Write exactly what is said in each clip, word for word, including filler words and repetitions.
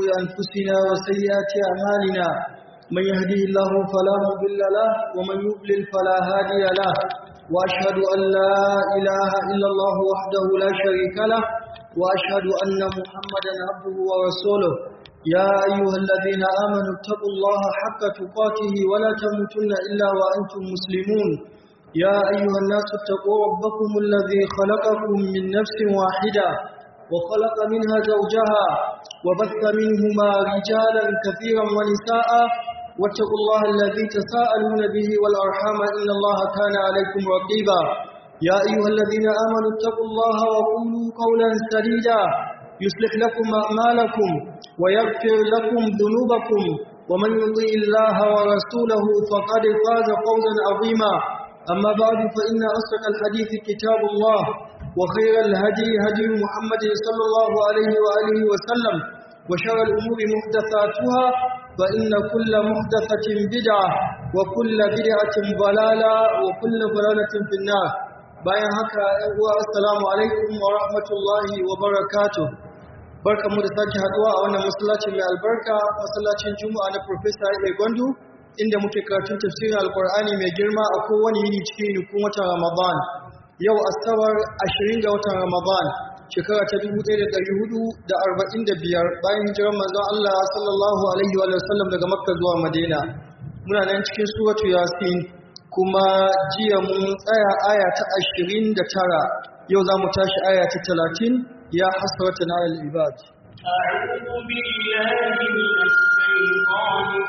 شرور أنفسنا وسيئات أعمالنا من يهده الله فلا مضل له ومن يضلل فلا هادي له وأشهد أن لا إله إلا الله وحده لا شريك له وأشهد أن محمدا عبده ورسوله يا أيها الذين آمنوا اتقوا الله حق تقاته ولا تموتن إلا وأنتم مسلمون يا أيها الناس اتقوا ربكم الذي خلقكم من نفس واحدة وخلق منها زوجها وبث منهما رجالا كثيرا ونساء واتقوا الله الذي تساءلون به والأرحام إن الله كان عليكم رقيبا يا أيها الذين آمنوا اتقوا الله وقولوا قولا سديدا يصلح لكم أعمالكم ويغفر لكم ذنوبكم ومن يطع الله ورسوله فقد فاز فوزا عظيما أما بعد فإن أصدق الحديث كتاب الله وخير الهدي هدي محمد صلى الله عليه وآله وسلم وشر الأمور محدثاتها فإن كل محدثة بدعة وكل بدعة ضلالة وكل ضلالة في النار bayan haka ‘yan uwa assalamu alaikum wa rahmatullahi wa barakatuh barkanmu da sake haduwa a wannan masallaci mai albarka masallacin juma'a na Professor Egondu inda muke karatun tafsirin alkur'ani mai girma a kowane yini cikin nukun watan Ramadan yau asabar ashirin ga watan Ramadan shekara ta dubu ɗaya da ɗari hudu da arba'in da biyar bayan hijirar manzon Allah sallallahu alaihi wa sallam daga Makka zuwa Madina muna nan cikin suratu Yasin kuma jiya mun tsaya aya ta ashirin da tara yau za mu tashi aya ta talatin ya hasratan alal ibad a'udhu billahi minash shaitanir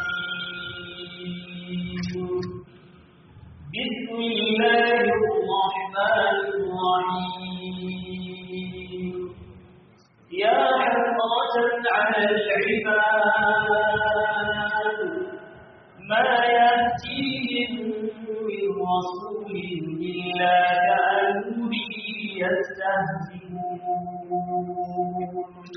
rajim bismillahir rahmanir rahim ya hasratan alal ibad ma ya'tihim min rasulin illa kanu bihi yastahzi'un.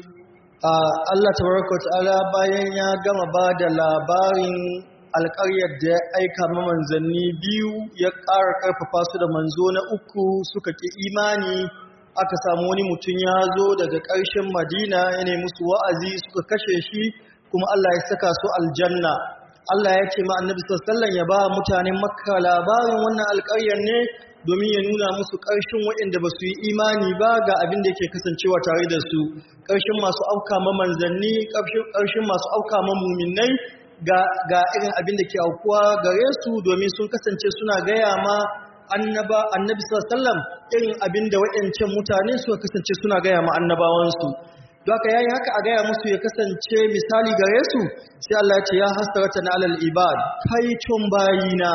Allah tabaraka ta'ala bayan ya gama ba da labarin alƙaryar da ya aika ma manzanni biyu ya ƙara ƙarfafa su da manzo na uku suka ƙi imani aka samu wani mutum ya zo daga ƙarshen Madina ya nemi musu wa'azi suka kashe shi kuma Allah ya saka su aljanna. Allah ya ce ma annabi sallallahu alaihi wasallam ya ba mutanen Makka labarin wannan alƙaryar ne domin ya nuna musu ƙarshen waɗanda ba su yi imani ba ga abin da yake kasancewa tare da su ƙarshen masu auka ma manzanni ƙarshen masu auka ma muminai ga ga irin abin da ke aukuwa gare su domin sun kasance suna gaya ma annaba annabi sallallahu alaihi wasallam irin abin da waɗancan mutane suka kasance suna gaya ma annabawansu don haka yayi haka a gaya musu ya kasance misali gare su sai Allah ya ce ya hasratan alal ibad kai tun bayina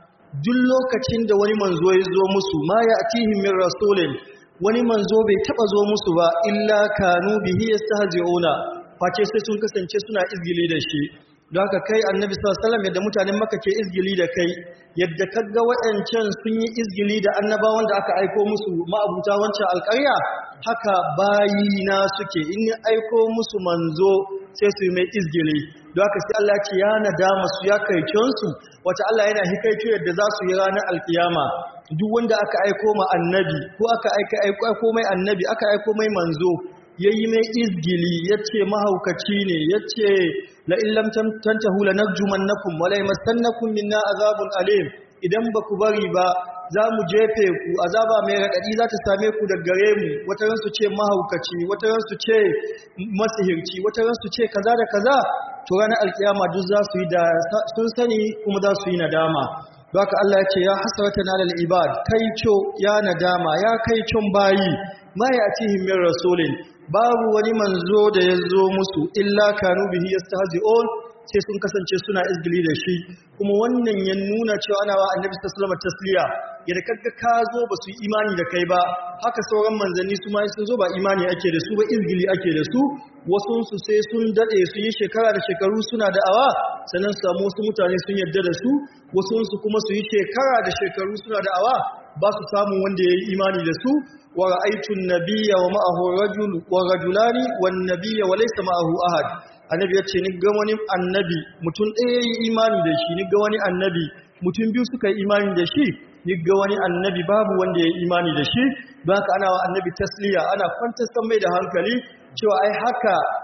duk lokacin da wani manzo ya zo musu ma ya atihim min rasulin wani manzo bai taba zo musu ba illa kanu bihi yastahzi'una face sai sun kasance suna izgili da shi don haka kai annabi sallallahu alaihi wasallam yadda mutanen Makka ke izgili da kai yadda kaga waɗancan sun yi izgili da annabawan da aka aiko musu ma'abuta wancan alƙarya haka bayina suke in ni aiko musu manzo sai su yi mai izgili don haka sai Allah ya ce ya nadama su ya kaicon su wata Allah yana hikaito yadda za su yi ranar alkiyama duk wanda aka aiko ma annabi ko aka aika aiko mai annabi aka aiko mai manzo yayi mai izgili yace mahaukaci ne yace la illam tantahu lanarjumannakum wa la yamassannakum minna azabun alim idan baku bari ba za mu jefe ku azaba mai raɗaɗi za ta same ku daga gare mu wata ran su ce mahaukaci wata ran su ce masihirci wata ran su ce kaza da kaza to ranar alkiyama duk za su yi da sun sani kuma za su yi nadama don haka Allah ya ce ya hasratan alal ibad kaico ya nadama ya kaicon bayi ma ya atihim min rasulin babu wani manzo da ya zo musu illa kanu bihi yastahzi'un sai sun kasance suna izgili da shi kuma wannan ya nuna cewa ana wa annabi sallallahu alaihi wasallam tasliya yadda kaga ka zo ba su yi imani da kai ba haka sauran manzanni su ma sun zo ba imani ake da su ba izgili ake da su wasu su sai sun dade su yi shekara da shekaru suna da'awa sannan su samu wasu mutane sun yarda da su wasu su kuma su yi shekara da shekaru suna da'awa ba su samu wanda ya yi imani da su wa ra'aytun nabiyya wa ma'ahu rajul wa rajulani wan nabiyya wa laysa ma'ahu ahad annabi ya ce ni ga wani annabi mutum ɗaya yi imani da shi ni ga wani annabi mutum biyu suka yi imani da shi ni ga wani annabi babu wanda ya yi imani da shi don haka ana wa annabi tasliya ana kwantar mai da hankali cewa ai haka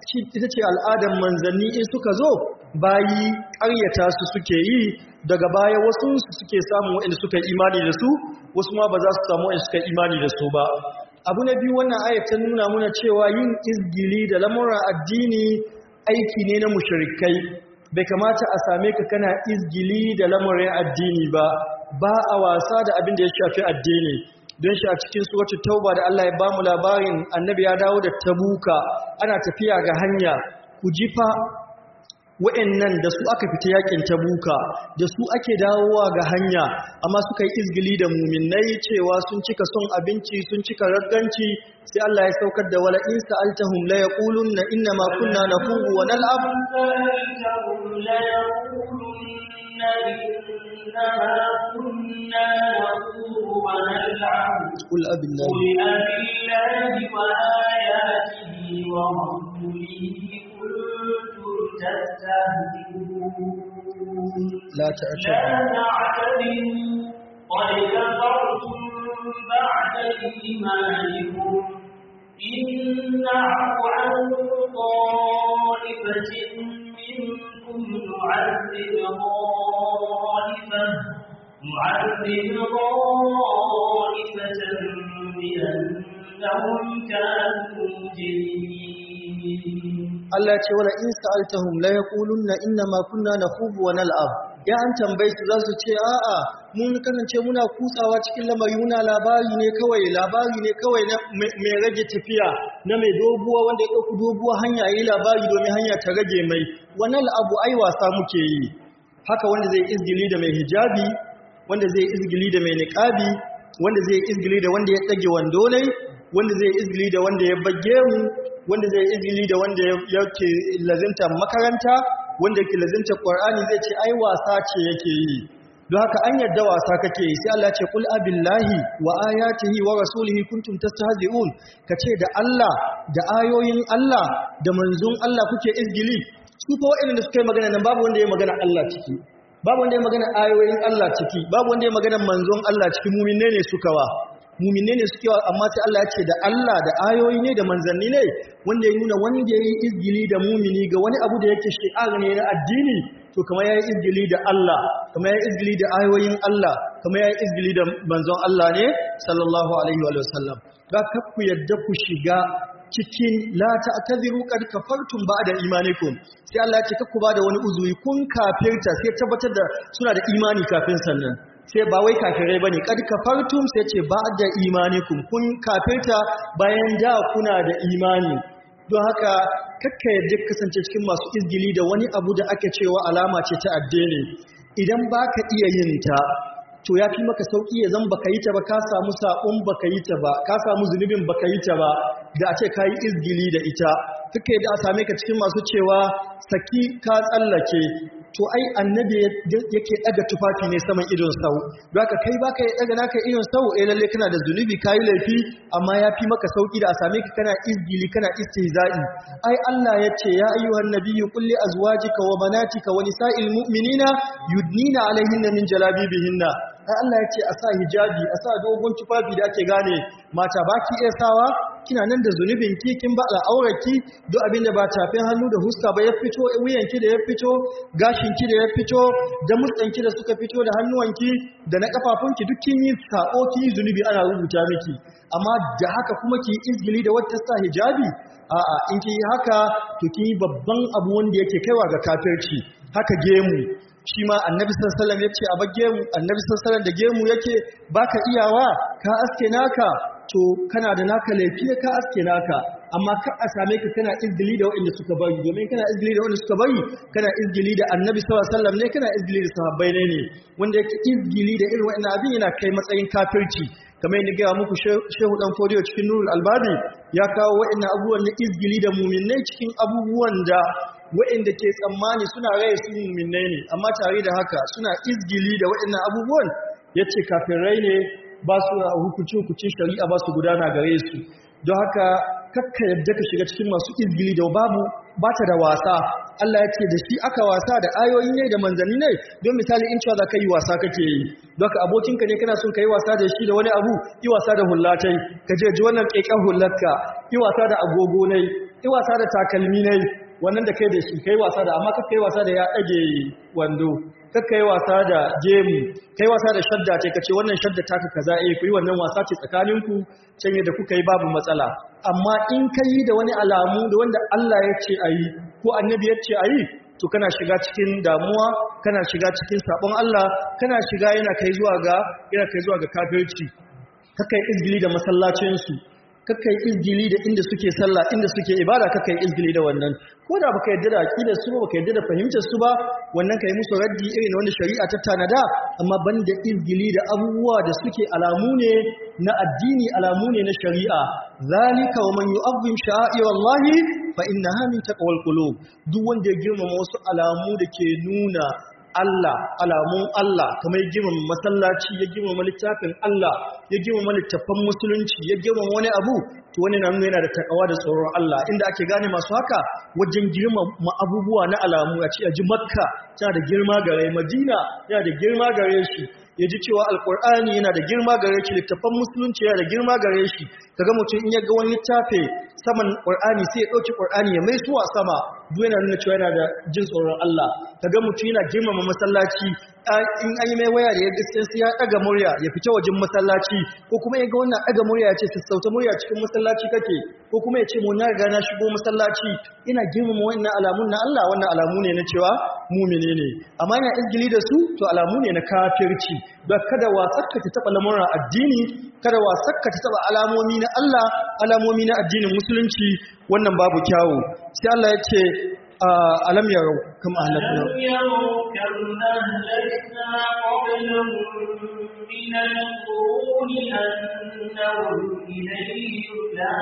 ita ce al'adar manzanni in suka zo bayi ƙaryata su suke yi daga baya wasu su suke samun waɗanda suka yi imani da su wasu ma ba za su samu waɗanda suka yi imani da su ba abu na biyu wannan ayat ta nuna muna cewa yin izgili da lamuran addini aiki ne na mushrikai bai kamata a same ka kana izgili da lamuran addini ba ba a wasa da abin da ya shafi addini don shi a cikin suratul tauba da Allah ya ba mu labarin annabi ya dawo da tabuka ana tafiya ga hanya ku jifa wa'annan da su aka fita yakin tabuka da su ake dawowa ga hanya amma suka yi izgili da muminai cewa sun cika son abinci sun cika ragganci sai Allah ya saukar da wala in sa'altahum la yaqulunna inna ma kunna nafuhu wa nal'ab قل أب الله وآياته ورسوله كنتم تستهزئون لا تعتذروا قد كفرتم بعد إيمانكم إن نعفو عن طائفة منكم نعذب طائفة نعذب طائفة بأنهم كانوا مجرمين Allah ce wala in sa'altahum la yaqulunna inna ma kunna nakhubu wa nal'ab ya an tambaye su zasu ce a'a mun kasance muna kutsawa cikin lamari muna labari ne kawai labari ne kawai na mai rage tafiya na mai doguwa wanda ya dauki doguwa hanya yayi labari domin hanya ta rage mai wa nal'abu ai wasa muke yi haka wanda zai izgili da mai hijabi wanda zai izgili da mai niqabi wanda zai izgili da wanda ya dage wando ne wanda zai izgili da wanda ya bagge mu wanda zai izini da wanda yake lazimta makaranta wanda yake lazimta Qur'ani zai ce ai wasa ce yake yi don haka an yadda wasa kake yi sai Allah ce kul abillahi wa ayatihi wa rasulihi kuntum tastahzi'un kace da Allah da ayoyin Allah da manzon Allah kuke izgili su fa wa'anda suka yi magana nan babu wanda ya magana Allah ciki babu wanda ya magana ayoyin Allah ciki babu wanda ya magana manzon Allah ciki mu'minne ne suka wa mu'minne ne suke amma sai Allah ya ce da Allah da ayoyi ne da manzanni ne wanda ya nuna wanda yayi izgili da mu'mini ga wani abu da yake shi'ar ne na addini to kamar yayi izgili da Allah kamar yayi izgili da ayoyin Allah kamar yayi izgili da manzon Allah ne sallallahu alaihi wa sallam ga ku yadda ku shiga cikin la ta'tadiru qad kafartum ba'da imanikum sai Allah ya ce ku ba da wani uzuri kun kafirta sai tabbatar da suna da imani kafin sannan sai ba wai kafirai bane kad kafartum sai ce ba'da imanikum kun kafirta bayan da kuna da imani don haka kakka yadda kasance cikin masu izgili da wani abu da ake cewa alama ce ta addini idan baka iya yin ta to yafi maka sauki ya zan baka yi ta ba ka samu sabon baka yi ta ba ka samu zunubin baka yi ta ba da a ce kai izgili da ita kake da a same ka cikin masu cewa saki ka tsallake to ai annabi yake daga tufafi ne saman idon sau don haka kai baka yi daga naka idon sau eh lalle kana da zunubi kai laifi amma yafi maka sauki da a same ka kana izgili kana istihza'i ai Allah yace ya ayyuhan nabiyyu qul li azwajika wa banatika wa nisa'il mu'minina yudnina alaihinna min jalabibihinna ai Allah yace a sa hijabi a sa dogon tufafi da ake gane mata baki iya sawa kina nan da zunubin ki kin ba al'auraki duk abinda ba tafin hannu da huska ba ya fito wuyanki da ya fito gashinki da ya fito da mutsanki da suka fito da hannuwanki da na kafafunki duk kin yi sako kin yi zunubi ana rubuta miki amma da haka kuma ki izgili da wata sa hijabi a'a in ki haka to kin yi babban abu wanda yake kaiwa ga kafirci haka gemu shi ma annabi sallallahu alaihi wasallam yace a bagge mu annabi sallallahu alaihi wasallam da gemu yake baka iyawa ka aske naka to kana da naka laifi ka aske naka amma ka a same ka kana izgili da waɗanda suka bari domin kana izgili da waɗanda suka bari kana izgili da annabi sallallahu alaihi wasallam ne kana izgili da sahabbai ne ne wanda yake izgili da irin waɗannan abin yana kai matsayin kafirci kamar yadda gaya muku shehu dan fodiyo cikin nurul albani ya kawo waɗannan abubuwan na izgili da muminai cikin abubuwan da waɗanda ke tsammani suna raye su muminai ne amma tare da haka suna izgili da waɗannan abubuwan yace kafirai ne ba su hukunci-hukuncin shari'a ba su gudana gare su don haka kakka yadda ka shiga cikin masu izgili da babu ba ta da wasa Allah ya ce da shi aka wasa da ayoyi ne da manzanni ne don misali in cewa za ka yi wasa kake yi don ka abokinka ne kana son ka yi wasa da shi da wani abu yi wasa da hullatai ka je ji wannan ƙeƙen hullarka yi wasa da agogo ne yi wasa da takalmi ne wannan da kai da shi kai wasa da amma kakkai wasa da ya dage wando kakkai wasa da gemu kai wasa da shadda ce kace wannan shadda taka kaza eh ku yi wannan wasa ce tsakaninku can yadda kuka yi babu matsala amma in kai da wani alamu da wanda Allah ya ce ayi ko annabi ya ce ayi to kana shiga cikin damuwa kana shiga cikin sabon Allah kana shiga yana kai zuwa ga yana kai zuwa ga kafirci kakkai izgili da masallacin su kakkai izgili da inda suke sallah inda suke ibada kakkai izgili da wannan ko da baka yarda da aqidar su ba baka yarda da fahimtar su ba wannan kai musu raddi irin wanda shari'a ta tanada amma banda izgili da abubuwa da suke alamu ne na addini alamu ne na shari'a zalika wa man yu'azzim sha'airallahi fa innaha min taqwal qulub duk wanda ya girmama wasu alamu da ke nuna Allah alamun Allah kamar ya girmama masallaci ya girmama littafin Allah ya girmama littafan musulunci ya girmama wani abu to wani na nuna yana da takawa da tsoron Allah inda ake gane masu haka wajen girmama abubuwa na alamu a ce a ji Makka tana da girma gare Madina yana da girma gare shi ya ji cewa alkur'ani yana da girma gare shi littafan musulunci yana da girma gare shi kaga mutum in ya ga wani littafi saman qur'ani sai ya dauki qur'ani ya mai suwa sama duk yana nuna cewa yana da jin tsoron Allah kaga mutum yana girmama masallaci in an yi mai waya da ya gaskiya sai ya daga murya ya fita wajen masallaci ko kuma ya ga wannan daga murya ya ce sassauta murya cikin masallaci kake ko kuma ya ce mu na riga na shigo masallaci ina girmama wannan alamun na Allah wannan alamu ne na cewa mu'mini ne amma ina izgili da su to alamu ne na kafirci da kada wasakka ta taba lamuran addini kada wasakka ta taba alamomi na Allah alamomi na addinin musulunci wannan babu kyawu sai Allah ya ce alam yarau kam ahlakna ألم يروا كم أهلكنا قبلهم من القرون أنهم إليهم لا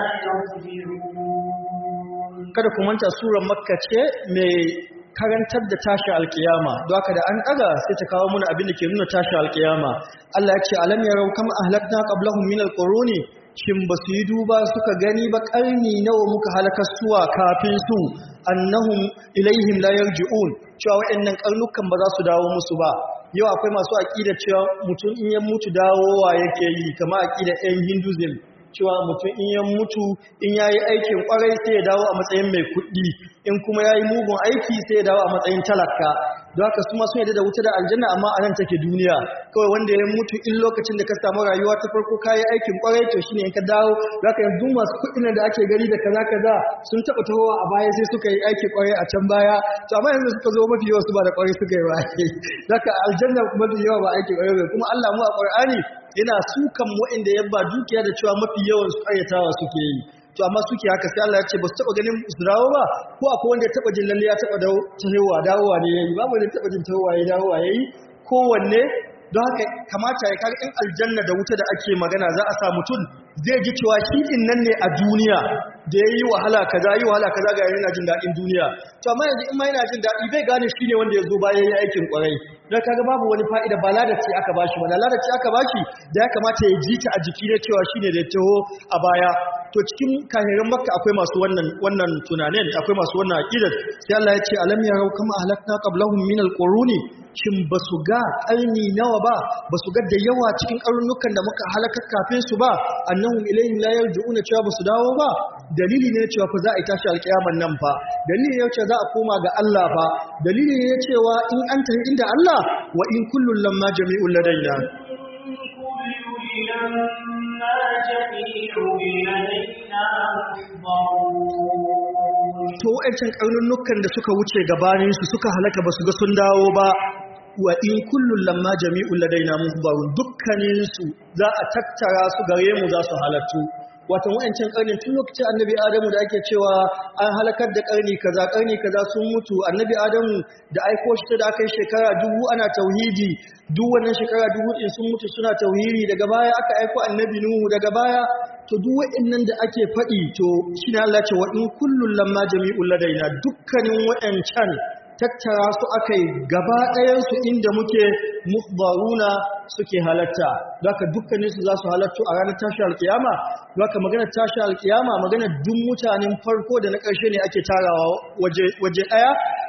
يرجعون. kada ku manta surar makka ce mai karantar da tashi alkiyama don haka da an daga sai ta kawo muna abin da ke nuna tashi alkiyama Allah ya ce alam yarau kam ahlakna qablahum min alquruni shin basu yi duba suka gani ba karni nawa muka halakar suwa kafin su annahum ilaihim la yarji'un cewa waɗannan karnukan ba za su dawo musu ba yau akwai masu aqida cewa mutum in ya mutu dawowa yake yi kamar aqida ɗan Hinduism cewa mutum in ya mutu in yayi aikin kwarai sai ya dawo a matsayin mai kuɗi in kuma yayi mugun aiki sai ya dawo a matsayin talaka don haka su ma sun yadda da wuta da aljanna amma a nan take duniya kawai wanda ya mutu in lokacin da ka samu rayuwa ta farko kayi aikin kwarai to shine in ka dawo zaka yanzu masu kuɗin da ake gari da kaza kaza sun taɓa tahowa a baya sai suka yi aikin kwarai a can baya to amma yanzu suka zo mafi yawa su ba da kwarai suka yi ba zaka aljanna mafi yawa ba aikin kwarai kuma Allah mu a Qur'ani yana sukan waɗanda ya ba dukiya da cewa mafi yawan su ayyatawa suke yi to amma suke haka sai Allah ya ce ba su taba ganin su dawo ba ko akwai wanda ya taba jin lalle ya taba dawo tahowa dawowa ne yayi babu wanda ya taba jin tahowa yayi dawowa yayi kowanne don haka kamata ya kaga in aljanna da wuta da ake magana za a sa mutum zai ji cewa shi din nan ne a duniya da yayi wahala kaza yi wahala kaza ga yana jin dadin duniya to amma yanzu in ma yana jin dadi bai gane shi ne wanda ya zo bayan yayi aikin kwarai dan kaga babu wani fa'ida ba ladaci aka bashi ba ladaci aka bashi da ya kamata ya ji ta a jiki ne cewa shine da ya taho a baya to cikin kahirin makka akwai masu wannan wannan tunanin akwai masu wannan aqidar sai Allah ya ce alam yarau kama ahlakna qablahum min alquruni shin basu ga karni nawa ba basu ga da yawa cikin karnukan da muka halakar kafin su ba annahum ilayhim la yarji'una cewa basu dawo ba dalili ne cewa fa za a tashi alkiyaman nan fa dalili ne cewa za a koma ga Allah fa dalili ne cewa in an tafi inda Allah wa in kullun lamma jami'un ladaina to wa'ancan karnukan da suka wuce gabanin su suka halaka basu ga sun dawo ba wa in kullun lamma jami'un ladaina muhbarun dukkanin su za a tattara su gare mu za su halattu wato wa'ancan karnin tun lokacin annabi adamu da ake cewa an halakar da karni kaza karni kaza sun mutu annabi adamu da aiko shi da aka yi shekara dubu ana tauhidi duk wannan shekara dubu din sun mutu suna tauhidi daga baya aka aiko annabi nuhu daga baya to duk wa'annan da ake faɗi to shine Allah ya ce wa in kullun lamma jami'ul ladaina dukkanin wa'ancan tattara su akai gaba ɗayan su inda muke muhbaruna suke halatta zaka dukkanin su za su halattu a ranar tashi alkiyama zaka magana tashi alkiyama magana duk mutanen farko da na ƙarshe ne ake tarawa waje waje ɗaya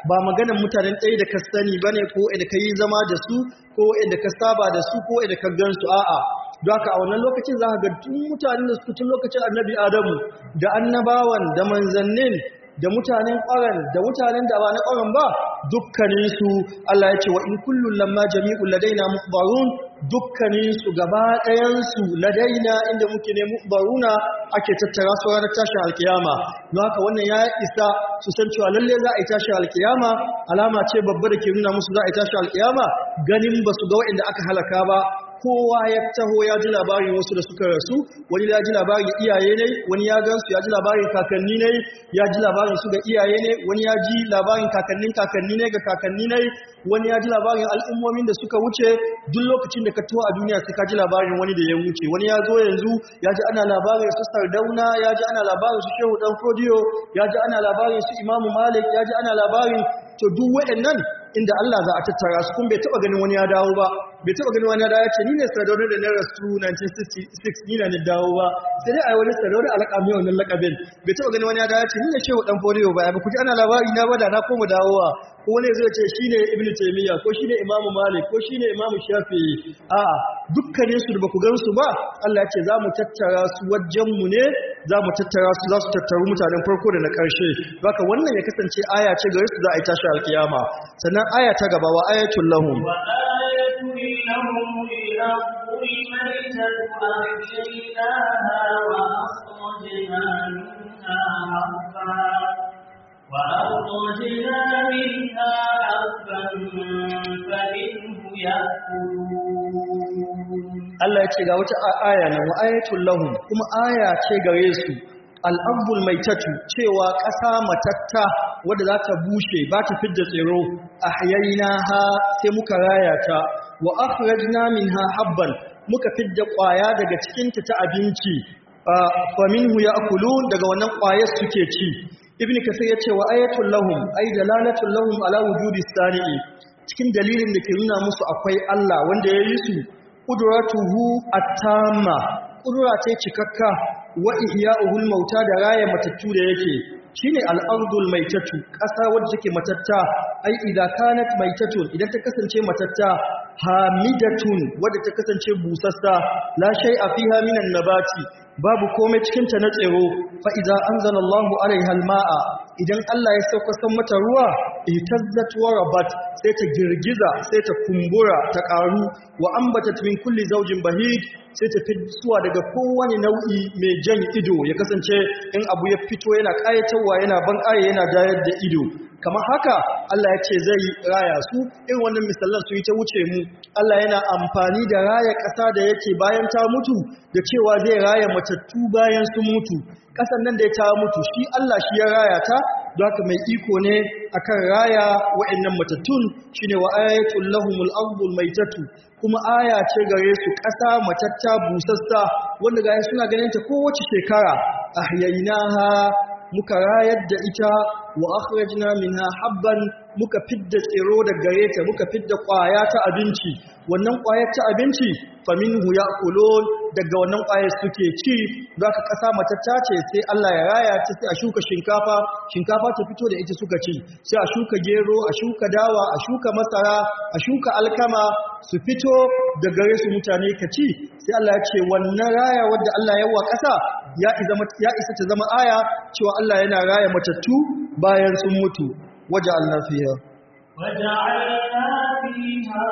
ba maganar mutanen ɗaya da ka sani bane ko da ka yi zama da su ko da ka saba da su ko da ka gansu a'a don haka a wannan lokacin za ka ga tun mutanen da su tun lokacin annabi Adamu da annabawan da manzannin da mutanen ƙwaran da mutanen da ba na ƙwaran ba dukkaninsu Allah ya ce wa in kullum lamma jami'un ladaina muhbarun dukkaninsu gaba ɗayansu ladaina inda muke ne muhbaruna ake tattara su ranar tashin alkiyama don haka wannan ya isa su san cewa lalle za a yi tashin alkiyama alama ce babba da ke nuna musu za a yi tashin alkiyama ganin ba su ga waɗanda aka halaka ba kowa ya taho ya ji labarin wasu da suka rasu wani ya ji labarin iyaye ne wani ya gansu ya ji labarin kakanni ne ya ji labarin su ga iyaye ne wani ya ji labarin kakannin kakanni ne ga kakanni ne wani ya ji labarin al'ummomin da suka wuce duk lokacin da ka taho a duniya sai ka ji labarin wani da ya wuce wani ya zo yanzu ya ji ana labarin su Sardauna ya ji ana labarin su Shehu Dan Fodiyo ya ji ana labarin su Imamu Malik ya ji ana labarin to duk waɗannan inda Allah za a tattara su kun bai taba ganin wani ya dawo ba bai taba ganin wani ya dawo ya ce ni ne Sardauna da na rasu nineteen sixty-six ni na ni dawo ba sai dai ai wani Sardauna alaka mai wannan lakabin bai taba ganin wani ya dawo ya ce ni ne Shehu Dan Fodiyo ba ba ku ji ana labari na ba da na koma dawowa ko wani zai ce shine Ibn Taymiyyah ko shine Imam Malik ko shine Imam Shafi'i a'a dukkanin su da baku gan su ba Allah ya ce za mu tattara su wajen mu ne za mu tattara su za su tattaru mutanen farko da na ƙarshe haka wannan ya kasance aya ce gare su za a yi tashi alkiyama sannan aya ta gaba wa ayatul lahum wa ayatul lahum al-ardu maytatu ahyaynaha wa akhrajna minha habba wa akhrajna minha habban faminhu ya'kulun Allah ya ce ga wata aya nan wa ayatul lahum kuma aya ce gare su al'abul maitatu cewa ƙasa matatta wadda za ta bushe ba ta fidda tsiro a ha sai muka raya ta wa akhrajna minha habban muka fidda ƙwaya daga cikinta ta abinci fa minhu ya'kulun daga wannan ƙwayar suke ci ibn kasir ya ce wa ayatul lahum ay dalalatul lahum ala wujudi sani'i cikin dalilin da ke nuna musu akwai Allah wanda ya yi su qudratuhu at-tamma qudura ta cikakka wa ihya'uhul mauta da raya matattu da yake shine al-ardul maitatu ƙasa wadda take matatta ai idza kanat maitatun idan ta kasance matatta hamidatun wadda ta kasance busassa la shay'a fiha minan nabati babu komai cikin ta na tsiro fa idza anzalallahu alaiha al-ma'a idan Allah ya sauka san mata ruwa ihtazzat wa rabat sai ta girgiza sai ta kumbura ta karu wa ambatat min kulli zawjin bahid sai ta fitowa daga kowane nau'i mai jan ido ya kasance in abu ya fito yana kayatarwa yana ban ƙaye yana dayar da ido kamar haka Allah ya ce zai raya su irin wannan misalan su yi ta wuce mu Allah yana amfani da raya ƙasa da yake bayan ta mutu da cewa zai raya matattu bayan sun mutu ƙasan nan da ya ta mutu shi Allah shi ya raya ta don haka mai iko ne akan raya wa'annan matattun shine wa ayatul lahumul ardul maitatu kuma aya ce gare su ƙasa matatta busassa wanda ga suna ganin ta kowace shekara ahyaynaha muka rayar da ita wa akhrajna minha habban muka fidda tsiro da gare ta muka fidda ƙwaya ta abinci wannan ƙwayar ta abinci faminhu ya'kulun daga wannan ƙwayar suke ci zaka kasa matatta ce sai Allah ya raya ta sai a shuka shinkafa shinkafa ta fito da ita suka ci sai a shuka gero a shuka dawa a shuka masara a shuka alkama su fito da gare su mutane ka ci sai Allah ya ce wannan raya wadda Allah ya wa ƙasa ya isa ta zama aya cewa Allah yana raya matattu bayan sun mutu waja'alna fiha waja'alna fiha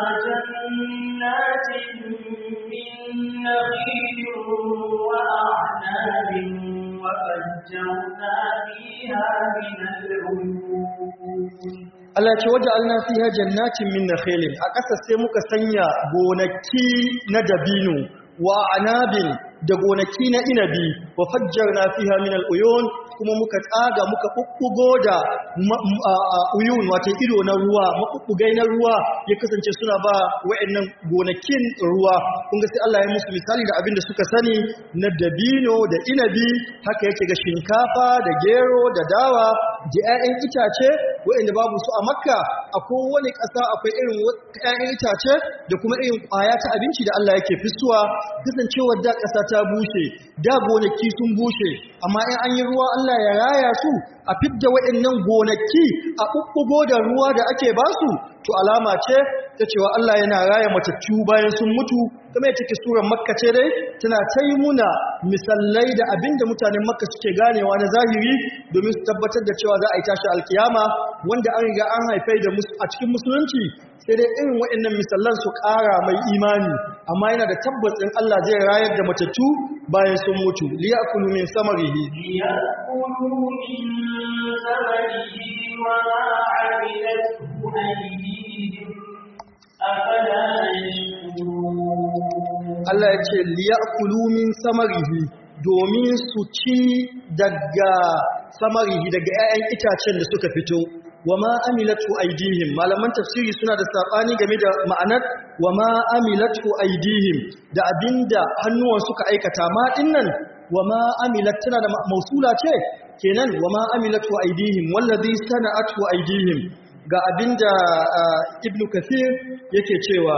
jannatin min nakhilin wa a'nabin wa fajjarna fiha min al-uyun Allah ce waja'alna fiha jannatin min nakhilin a ƙasa sai muka sanya gonaki na dabino wa anabin da gonaki na inabi wa fajjarna fiha min al-uyun kuma muka tsaga muka bubbugo da uyun wato ido na ruwa mabubbugai na ruwa ya kasance suna ba wayannan gonakin ruwa kun ga sai Allah ya musu misali da abin da suka sani na dabino da inabi haka yake ga shinkafa da gero da dawa da ƴaƴan itace waɗanda babu su a Makka a kowane ƙasa akwai irin ƴaƴan itace da kuma irin ƙwaya ta abinci da Allah yake fisuwa kasancewar da ƙasa ta bushe da gonaki sun bushe amma in an yi ruwa Allah ya raya su a fidda waɗannan gonaki a ɓuɓɓugo da ruwa da ake basu to alama ce ta cewa Allah yana raya matattu bayan sun mutu kuma ya take surar Makka ce dai tana tayi muna misallai da abinda mutanen Makka suke ganewa na zahiri domin su tabbatar da cewa za a yi tashi alkiyama wanda an riga an haifai da a cikin musulunci sai dai irin waɗannan misallan su ƙara mai imani amma yana da tabbacin Allah zai rayar da matattu bayan sun mutu liyakulu min samarihi liyakulu min samarihi wa ma 'amilathu aydihim afala yashkurun Allah ya ce liyakulu min samarihi domin su ci daga samarihi daga 'ya'yan itacen da suka fito wa ma amilatu aydihim malaman tafsiri suna da sabani game da ma'anar wa ma amilatu aydihim da abinda hannuwan suka aikata ma dinnan wa ma amilat tana da mausula ce kenan wa ma amilatu aydihim wallazi sana'atu aydihim ga abinda ibnu kathir yake cewa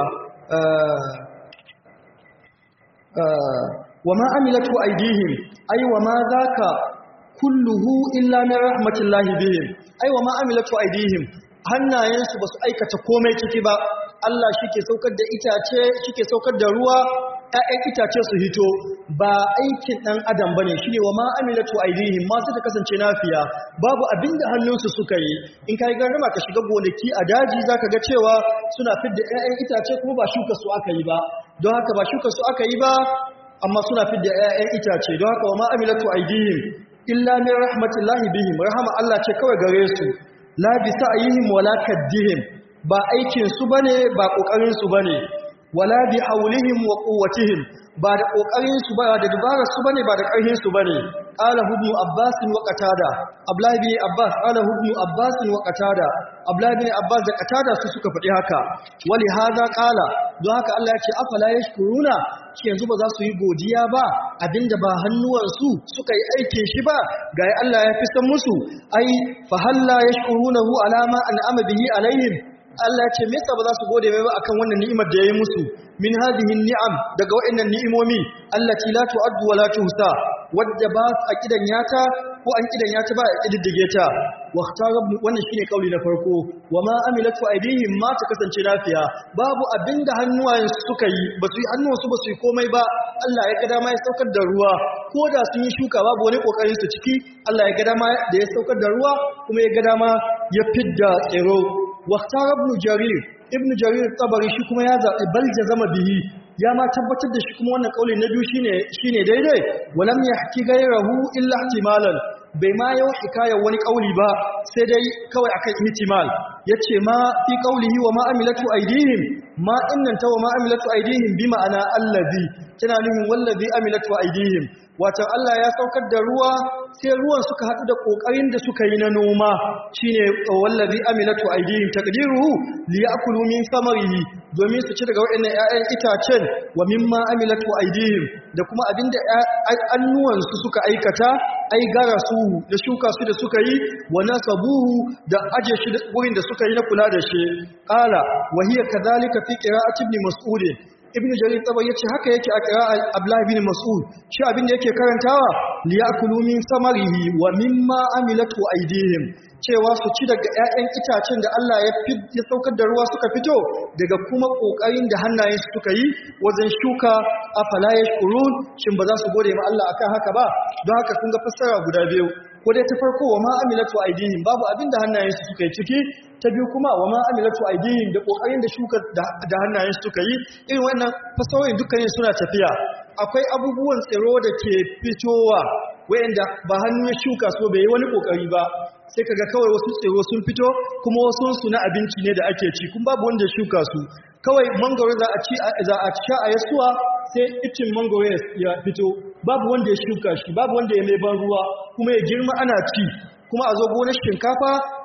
wa ma amilatu aydihim ay wa ma zaka kulluhu illa min rahmatillahi bihim ai wa ma amilatu aydihim hannayensu basu aikata komai ciki ba Allah shike saukar da itace shike saukar da ruwa ƴaƴan itace su hito ba aikin dan adam bane shine wa ma amilatu aydihim ma su ta kasance nafiya babu abinda hannunsu suka yi in kai garma ka shiga gonaki a daji zaka ga cewa suna fidda ƴaƴan itace kuma ba shuka su aka yi ba don haka ba shuka su aka yi ba amma suna fidda ƴaƴan itace don haka wa ma amilatu aydihim illa min rahmatillahi bihim rahama Allah ce kawai gare su la bi sa'yihim wala kaddihim ba aikin su bane ba kokarin su bane wala bi hawlihim wa quwwatihim ba da kokarin su ba da dabarar su bane ba da karhin su bane qala ibn abbas wa qatada abdullah ibn abbas qala ibn abbas wa qatada abdullah ibn abbas da qatada su suka faɗi haka wali hada qala don haka Allah ya ce afala yashkuruna shi yanzu ba za su yi godiya ba abinda ba hannuwansu suka yi aikin shi ba ga Allah ya fi san musu ai fa halla yashkurunahu alama an'ama bihi alaihim Allah ya ce me yasa ba za su gode mai ba akan wannan ni'imar da yayi musu min hadhihi ni'am daga waɗannan ni'imomi allati la tu'addu wa la tuhsa wadda ba a kidan yata ko an kidan yata ba a kididdige ta waqtara wannan shine kauli na farko wama amilatu aydihim ma ta kasance lafiya babu abinda hannuwayen suka yi ba su yi hannuwan su ba su yi komai ba Allah ya ga dama ya saukar da ruwa ko da sun yi shuka babu wani kokarin su ciki Allah ya ga dama da ya saukar da ruwa kuma ya ga dama ya fidda tsiro waqtara ibn jarir ibn jarir tabari shi kuma ya zaɓi bal jazama bihi ya ma tabbatar da shi kuma wannan kauli na biyu shine shine daidai walam yahki ghayrahu illa ihtimalan bai ma yau hikayar wani kauli ba sai dai kawai akan ihtimal yace ma fi qaulihi wa ma amilatu aydihim ma innan ta wa ma amilatu aydihim bi ma'ana allazi tana nufin wallazi amilatu aydihim wato Allah ya saukar da ruwa sai ruwan suka hadu da kokarin da suka yi na noma shine wallazi amilatu aydihim taqdiruhu liyakulu min samarihi domin su ci daga waɗannan ƴaƴan itacen wa mimma amilatu aydihim da kuma abinda annuwan su suka aikata ai gara su da shuka su da suka yi wa nasabuhu da aje shi wurin da suka yi na kula da shi qala wa hiya kadhalika fi qira'ati ibn mas'ud ibn jarir tabari yace haka yake a qira'at abdullah ibn mas'ud shi abin da yake karantawa liyakulu min samarihi wa mimma amilatu aydihim cewa su ci daga ƴaƴan itacen da Allah ya ya saukar da ruwa suka fito daga kuma kokarin da hannayen su suka yi wajen shuka afala yashkurun shin ba za su gode ma Allah akan haka ba don haka kun ga fassara guda biyu ko dai ta farko wa ma amilatu aydihim babu abin da hannayen su suka yi ciki ta biyu kuma wa ma amilatu aydihim da kokarin da shuka da hannayen su suka yi irin wannan fasahohin dukkanin suna tafiya akwai abubuwan tsiro da ke fitowa wayanda ba hannu ya shuka su bai yi wani kokari ba sai kaga kawai wasu tsiro sun fito kuma wasu su na abinci ne da ake ci kun babu wanda ya shuka su kawai mangoro za a ci za a sha a yasuwa sai itin mangoro ya fito babu wanda ya shuka shi babu wanda ya mai ban ruwa kuma ya girma ana ci kuma a zo gonar shinkafa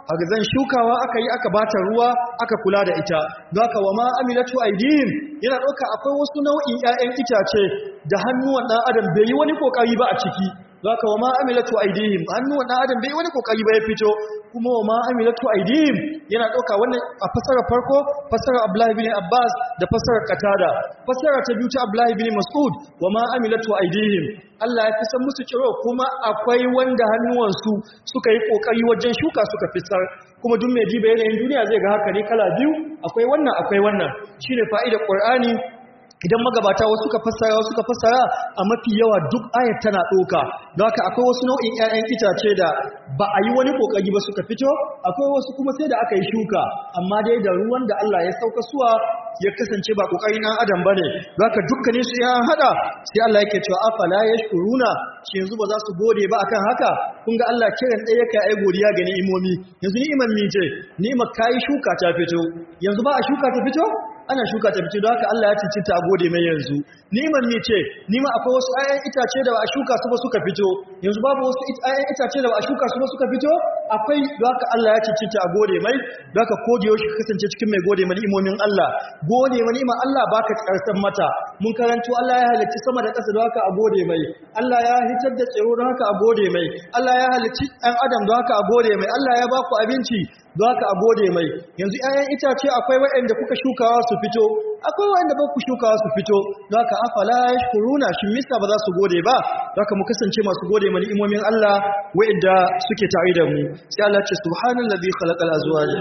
kaga zan shukawa aka yi aka bata ruwa aka kula da ita don haka wa ma amilatu aydihim yana dauka akwai wasu nau'in ƴaƴan itace da hannuwan dan adam bai yi wani kokari ba a ciki don haka wa ma amilatu aydihim hannuwan dan adam bai yi wani kokari ba ya fito kuma wa ma amilatu aydihim yana dauka wannan a fasara farko fasara Abdullah ibn Abbas da fasara Qatada fasara ta biyu ta Abdullah ibn Mas'ud wa ma amilatu aydihim Allah ya fisan musu ciro kuma akwai wanda hannuwansu suka yi kokari wajen shuka suka fisar kuma duk mai jiba yanayin duniya zai ga haka ne kala biyu akwai wannan akwai wannan shine fa'idar Qur'ani idan magabata wasu suka fassara wasu suka fassara a mafi yawa duk ayat tana doka don haka akwai wasu nau'in ƴaƴan itace da ba a yi wani kokari ba suka fito akwai wasu kuma sai da aka yi shuka amma dai da ruwan da Allah ya sauka suwa ya kasance ba kokarin dan adam bane don haka dukkanin su ya hada sai Allah yake cewa afala yashkuruna shi yanzu ba za su gode ba akan haka kun ga Allah kiran ɗaya yake ai godiya ga ni'imomi yanzu ni'imar mi ce ni'imar kai shuka ta fito yanzu ba a shuka ta fito ana shuka ta fito don haka Allah ya cincinta a gode mai yanzu ni'imar mi ce nima akwai wasu ayan itace da ba a shuka su ba suka fito yanzu babu wasu ayan itace da ba a shuka su ba suka fito akwai don haka Allah ya cincinta a gode mai don haka kodiyo shi kasance cikin mai gode mai ni'imomin Allah gode mai ni'imar Allah baka karsan mata mun karanto Allah ya halicci sama da ƙasa don haka a gode mai Allah ya hitar da tsiro don haka a gode mai Allah ya halicci ɗan adam don haka a gode mai Allah ya baku abinci don haka a gode mai yanzu ƴaƴan itace akwai waɗanda kuka shukawa su fito akwai waɗanda ba ku shukawa su fito don haka afala yashkuruna shin misa ba za su gode ba don haka mu kasance masu gode mai ni'imomin Allah waɗanda suke tare da mu sai Allah ce subhanallazi khalaqal azwaja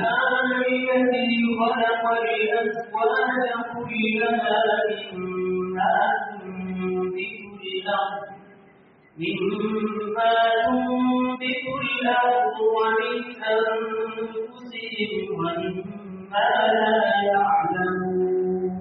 مما تنبت الأرض ومن أنفسهم ومما لا يعلمون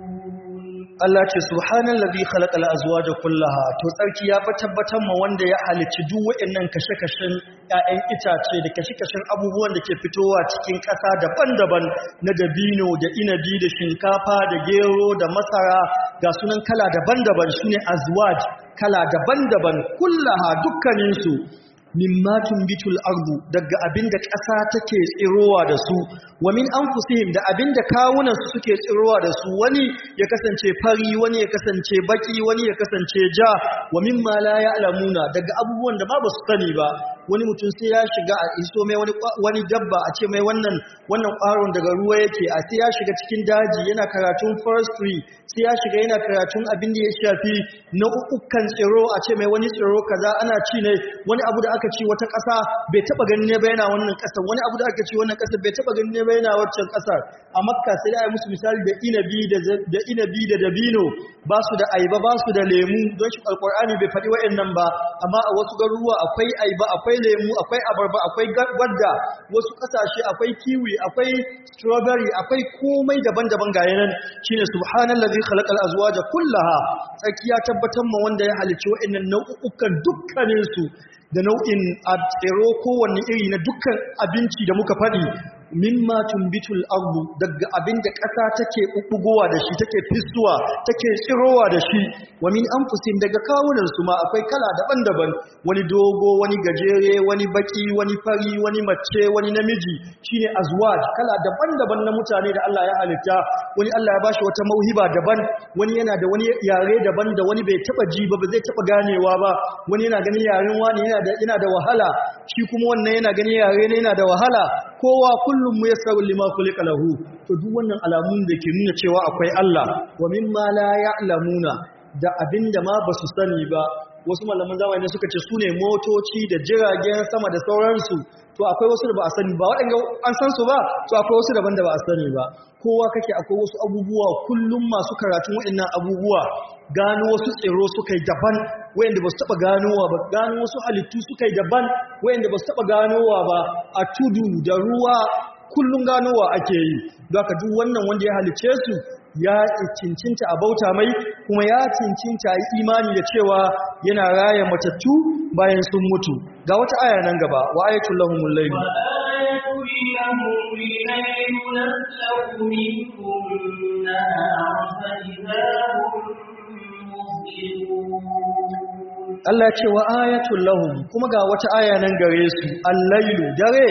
Allah ce subhanallazi khalaqal azwaja kullaha to tsarki ya fa tabbatar ma wanda ya halicci duk waɗannan kashe-kashen ƴaƴan itace da kashe-kashen abubuwan da ke fitowa cikin ƙasa daban-daban na dabino da inabi da shinkafa da gero da masara ga sunan kala daban-daban shine azwaj kala daban-daban kullaha dukkaninsu mimma tumbitul ardu daga abinda ƙasa take tsirowa da su wa min anfusihim da abinda kawunan su suke tsirowa da su wani ya kasance fari wani ya kasance baki wani ya kasance ja wa mimma la ya'lamuna daga abubuwan da ba ba su sani ba wani mutum sai ya shiga a iso mai wani wani dabba a ce mai wannan wannan ƙwaron daga ruwa yake a sai ya shiga cikin daji yana karatun forestry sai ya shiga yana karatun abin da ya shafi nau'ukan tsiro a ce mai wani tsiro kaza ana ci ne wani abu da aka ci wata ƙasa bai taba gani ne ba yana wannan ƙasar wani abu da aka ci wannan ƙasar bai taba gani ne ba yana waccan ƙasar a makka sai da ya musu misali da inabi da inabi da dabino ba su da aiba ba su da lemu don shi alqur'ani bai faɗi wa'annan ba amma a wasu garuruwa akwai aiba akwai lemu akwai abarba akwai gwadda wasu ƙasashe akwai kiwi akwai strawberry akwai komai daban-daban ga yanan shine subhanallazi khalaqal azwaja kullaha tsakiya tabbatar ma wanda ya halicci wa'annan nau'ukan dukkanin su da nau'in tsiro kowanne iri na dukkan abinci da muka faɗi mimma tumbitul ardu daga abinda ƙasa take bubbugowa da shi take fissuwa take tsirowa da shi wa min anfusin daga kawunan su ma akwai kala daban-daban wani dogo wani gajere wani baki wani fari wani mace wani namiji shine azwaj kala daban-daban na mutane da Allah ya halitta wani Allah ya bashi wata mauhiba daban wani yana da wani yare daban da wani bai taba ji ba ba zai taba ganewa ba wani yana ganin yaren wani yana da yana da wahala shi kuma wannan yana ganin yare ne yana da wahala kowa kullum mu yassaru lima khuliqa lahu to duk wannan alamun da ke nuna cewa akwai Allah wa mimma la ya'lamuna da abinda ma basu sani ba wasu malaman zamani suka ce sune motoci da jiragen sama da sauransu to akwai wasu da ba a sani ba waɗanda an san su ba to akwai wasu daban da ba a sani ba kowa kake akwai wasu abubuwa kullum masu karatun waɗannan abubuwa gano wasu tsiro suka yi daban wayanda ba su taɓa ganowa ba gano wasu halittu suka yi daban wayanda ba su taɓa ganowa ba a tudu da ruwa kullum ganowa ake yi don haka duk wannan wanda ya halice su ya cincinta a bauta mai kuma ya cincinta yi imani da cewa yana raya matattu bayan sun mutu ga wata aya nan gaba wa ayatul lahumul layl wa ayatul lahumul layl naslahu minkum nahara Allah ya ce wa ayatul lahum kuma ga wata aya nan gare su al-lailu dare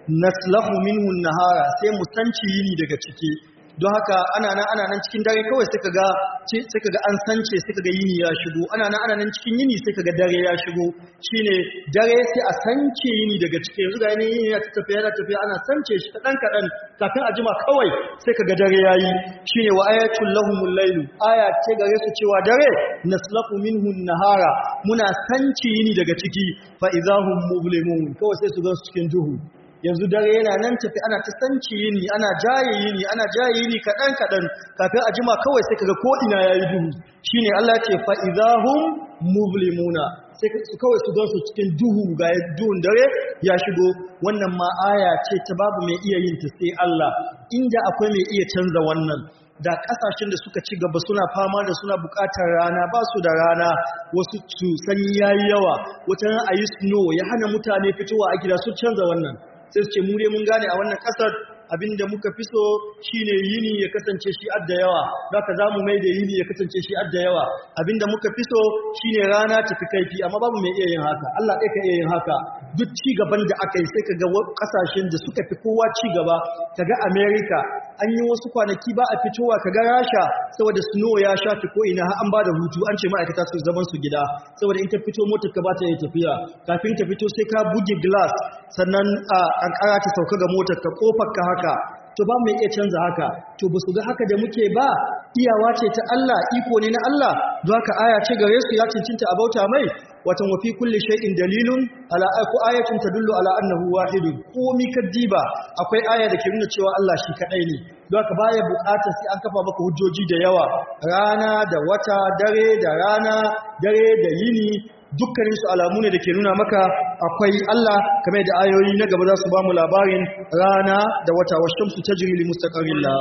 naslahu minhu an-nahara sai mu sanci yini daga ciki don haka ana nan ana nan cikin dare kawai sai kaga sai kaga an sance sai kaga yini ya shigo ana nan ana nan cikin yini sai kaga dare ya shigo shine dare sai a sance yini daga cikin yanzu ga yini ya tafiya yana tafiya ana sance shi kadan kadan kafin a jima kawai sai kaga dare yayi shine wa ayatul lahumul layl aya ce gare su cewa dare naslaku minhu an-nahara muna sance yini daga ciki fa idahum mublimun kawai sai su ga cikin duhu yanzu dare yana nan tafi ana ta sanci yini ana jaye yini ana jaye yini kadan kadan kafin a jima kawai sai kaga ko ina yayi duhu shine Allah ya ce fa idahum mublimuna sai kawai su gansu cikin duhu ga duhun dare ya shigo wannan ma aya ce ta babu mai iya yin ta sai Allah inda akwai mai iya canza wannan da kasashen da suka ci gaba suna fama da suna bukatar rana ba su da rana wasu su sanyi yayi yawa wata ran ayi snow ya hana mutane fitowa a gida su canza wannan sai su ce mu dai mun gane a wannan kasar abinda muka fi so shine yini ya kasance shi adda yawa zaka zamu mai da yini ya kasance shi adda yawa abinda muka fi so shine rana ta fi kaifi amma babu mai iya yin haka Allah kai ka iya yin haka duk ci gaban da aka yi sai kaga kasashen da suka fi kowa ci gaba kaga America an yi wasu kwanaki ba a fitowa kaga Rasha saboda snow ya shafi ko ina har an ba da hutu an ce ma'aikata su zaman su gida saboda in ta fito motar ka ba ta yi tafiya kafin ta fito sai ka buge glass sannan a kankara ta sauka ga motar ka kofar ka haka to ba mai iya canza haka to ba su ga haka da muke ba iyawa ce ta Allah iko ne na Allah don haka aya ce gare su ya cincinta a bauta mai watan wa fi kulli shay'in dalilun ala ayku ayatun tadullu ala annahu wahidun komi kaddiba akwai aya da ke nuna cewa Allah shi kadai ne don haka baya bukatar sai an kafa maka hujjoji da yawa rana da wata dare da rana dare da yini dukkanin su alamu ne da ke nuna maka akwai Allah kamar da ayoyi na gaba za su ba mu labarin rana da wata wa shamsu tajri li mustaqarrin la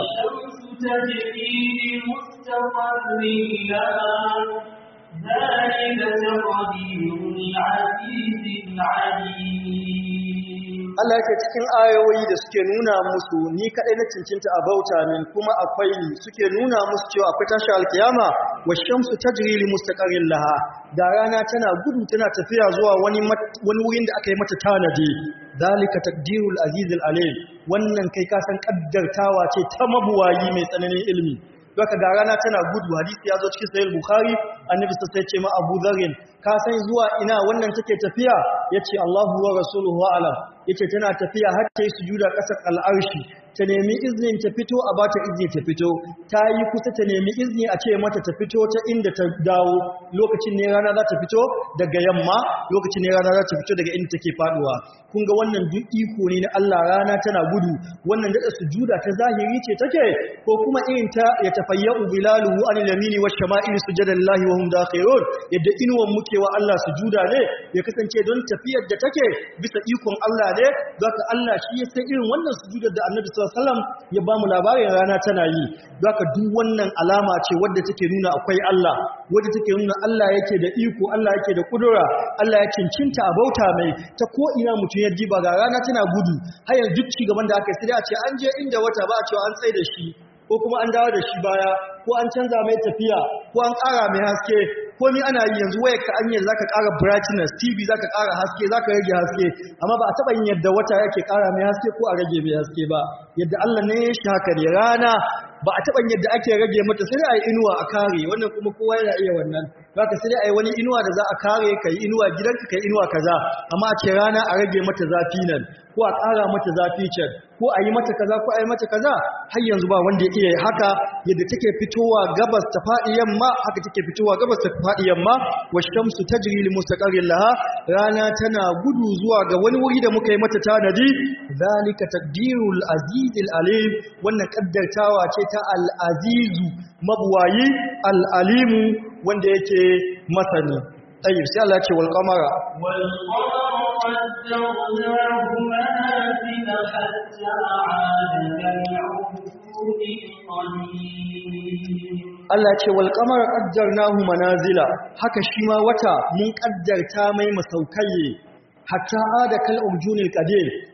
Allah yake cikin ayoyi da suke nuna musu ni kadai na cincinta a bauta min kuma akwai suke nuna musu cewa akwai tashi alkiyama wa shamsu tajri li mustaqarrin laha da rana tana gudu tana tafiya zuwa wani wani wurin da aka yi mata tanadi zalika taqdirul azizul alim wannan kai ka san kaddartawa ce ta mabuwayi mai tsananin ilimi doka ga rana tana gudu hadisi ya zo cikin sahih bukhari annabi sai ya ce ma abu dharrin ka san zuwa ina wannan take tafiya yace Allahu wa rasuluhu a'lam yace tana tafiya har ta yi sujuda kasar al'arshi ta nemi iznin ta fito a bata izini ta fito ta yi kusa ta nemi izini a ce mata ta fito ta inda ta dawo lokacin ne rana za ta fito daga yamma lokacin ne rana za ta fito daga inda take faduwa kun ga wannan duk iko ne na Allah rana tana gudu wannan da sujuda ta zahiri ce take ko kuma irin ta ya tafayyu bilaluhu anil yamini wash shama'il sujada lillahi wa hum dakhirun yadda inuwan muke wa Allah sujuda ne ya kasance don tafiyar da take bisa ikon Allah ne zaka Allah shi ya san irin wannan sujudar da Annabi sallallahu alaihi wasallam ya ba mu labarin rana tana yi zaka duk wannan alama ce wadda take nuna akwai Allah wadda take nuna Allah yake da iko Allah yake da kudura Allah ya cincinta a bauta mai ta ko ina mutum ya diba ga rana tana gudu har yanzu duk ci gaban da aka yi sai a ce an je inda wata ba a cewa an tsaye da shi ko kuma an dawo da shi baya ko an canza mai tafiya ko an ƙara mai haske ko ni ana yi yanzu wayar ka anya zaka ƙara brightness T V zaka ƙara haske zaka rage haske amma ba a taba yin yadda wata yake ƙara mai haske ko a rage mai haske ba yadda Allah ne ya shi haka ne rana ba a taba yadda ake rage mata sai ai inuwa a kare wannan kuma kowa yana iya wannan zaka sai ai wani inuwa da za a kare kai inuwa gidanka kai inuwa kaza amma a ce rana a rage mata zafi nan ko a ƙara mata zafi can ko a yi mata kaza ko a yi mata kaza har yanzu ba wanda ya iya haka yadda take fitowa gabas ta faɗi yamma haka take fitowa gabas ta faɗi yamma washamsu tajri li mustaqarrin laha rana tana gudu zuwa ga wani wuri da muka yi mata tanadi zalika taqdirul azizil alim wannan kaddartawa ce ta al azizu mabwayi al alimu wanda yake masani tayyib sai Allah ya ce wal qamara wal qamara قدرناه منازل حتى عاد كالعرجون القديم Allah ce wal qamara qaddarnahu manazila haka shi ma wata mun kaddarta mai masaukai hatta ada kal urjunil qadim